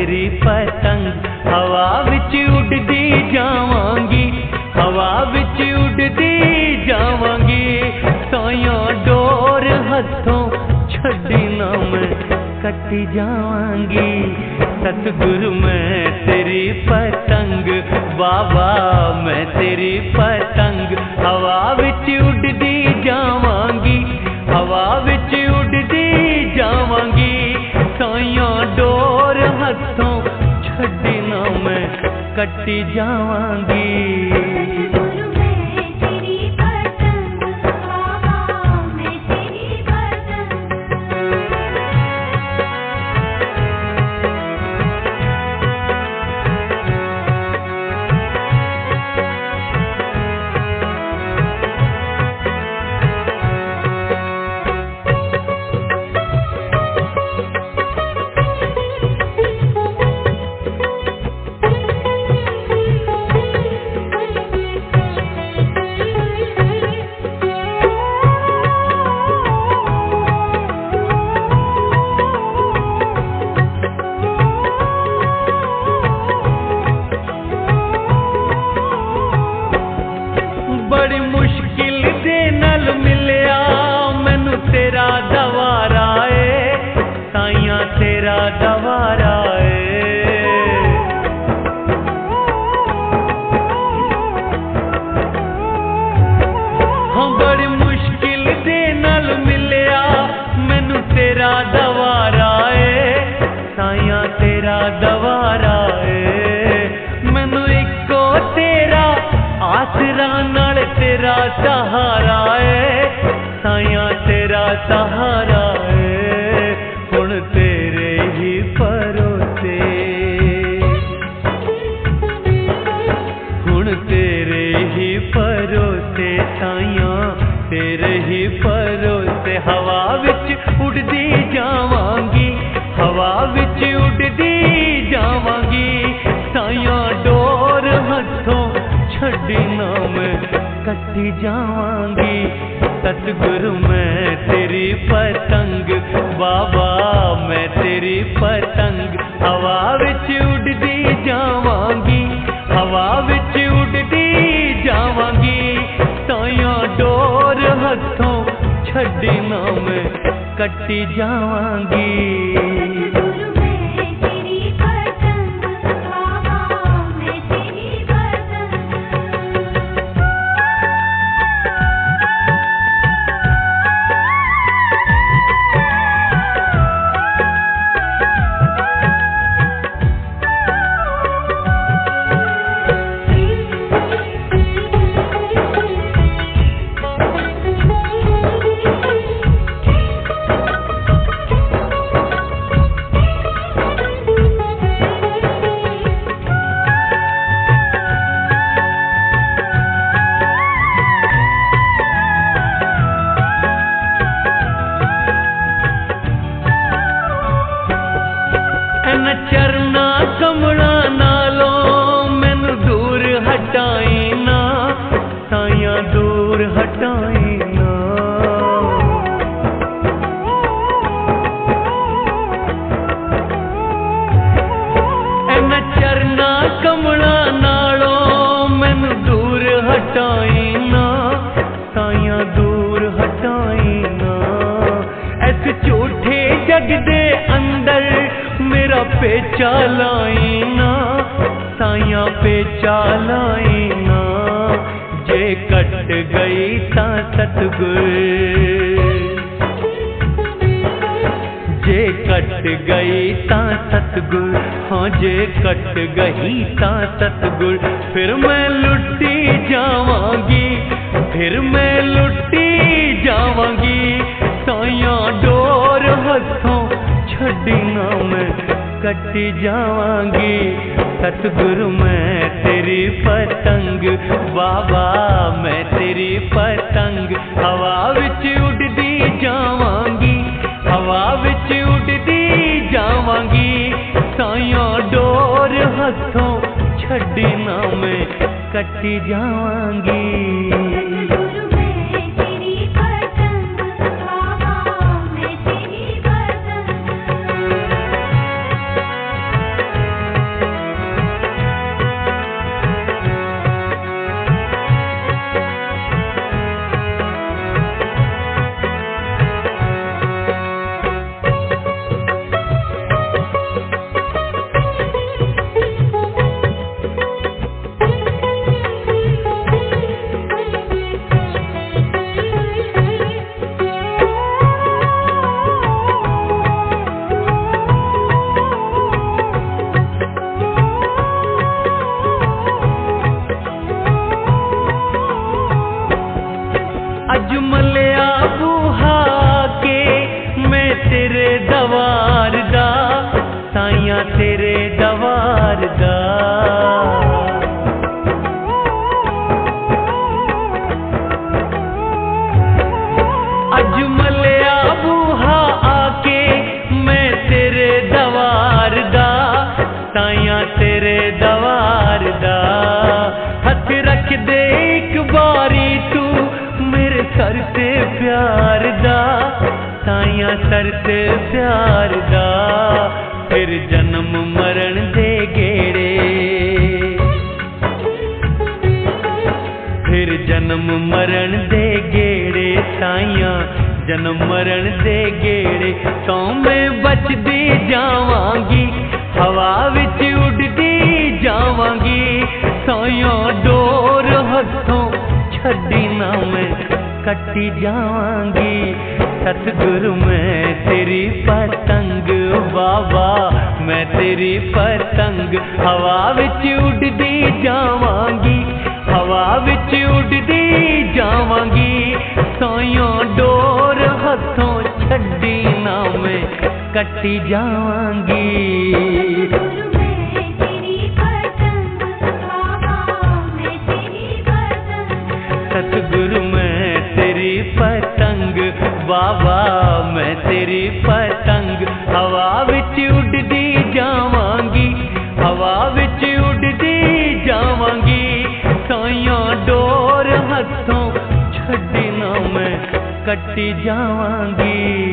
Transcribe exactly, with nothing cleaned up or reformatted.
तेरी पतंग हवा विच उड़दी जावांगी, हवा विच उड़दी जावांगी। साया डोर हथों छड्डी ना मैं कटी जावांगी। सतगुरु मैं तेरी पतंग, बाबा मैं तेरी पतंग हवा विच उड़दी जावांगी, हवा विच उड़दी जावांगी। साया डोर हथों छड्डी ना मैं कटी जावांगी। बड़ी मुश्किल दे नल मिलया मैनू तेरा दवारा ए, साइया तेरा दवारा ए। हाँ बड़ी मुश्किल दे नल मिलया मैनू तेरा दवारा ए, साइया तेरा दवारा ए। मैनू इको तेरा आसरा नाल तेरा सहारा है, साया तेरा सहारा है। हुण तेरे ही भरोसे, हुण तेरे ही भरोसे, साया तेरे ही भरोसे। हवा विच उड़दी जावांगी, हवा विच उड़दी जावांगी। साया डोर हथों छड्डी ना मैं कटी जावांगी। सतगुरु मैं तेरी पतंग, बाबा मैं तेरी पतंग हवा विच उड़दी जावांगी, हवा विच उड़दी जावांगी। साया डोर हथों छड्डी ना मैं कटी जावांगी। चरना कमला नालों मैनू दूर हटाई ना, साया दूर हटाई ना। एना चरना कमला नालों मैनू दूर हटाई ना, साया दूर हटाई ना। ऐस झूठे जग दे अंदर मेरा पेचा लाई ना, साया पेचा लाई ना। जे कट गई ता सतगुर, जे कट गई ता सतगुर, हाँ जे कट गई ता सतगुर। फिर मैं लुटी जावांगी, फिर मैं लुटी जावांगी। साया डोर हथों छड्डी ना मैं कटी जावांगी। सतगुरु मैं तेरी पतंग, बाबा मैं तेरी पतंग हवा विच उड़दी जावांगी, हवा विच उड़दी जावांगी। साया डोर हथों छड्डी ना मैं कटी जावांगी। तेरे दवार दा। अज मलिया बूहा आके मैं तेरे दवार दा, ताइया तेरे दवार दा। हथ रख दे एक बारी तू मेरे सर ते प्यार दा, ताइया सर ते प्यार दा। फिर जन्म मरण दे गेड़े, फिर जन्म मरण दे गेड़े, ताइया जन्म मरण दे गेड़े। तो मैं बचदी जावांगी, हवा विच उड़दी जावांगी, सोया डोर हथों छड्डी ना मैं कट्टी जावांगी। सतगुरु मैं तेरी पतंग बाबा, मैं तेरी पतंग। हवा विच उड़दी जावांगी, हवा विच उड़दी जावांगी, सोया डोर हथों छड्डी ना मैं कट्टी जावांगी। सतगुरु मैं तेरी पतंग बाबा, मैं तेरी पतंग। हवा विच उड़दी जावांगी, हवा विच उड़दी जावांगी, सोया डोर हथों छड्डी ना मैं कट्टी जावांगी।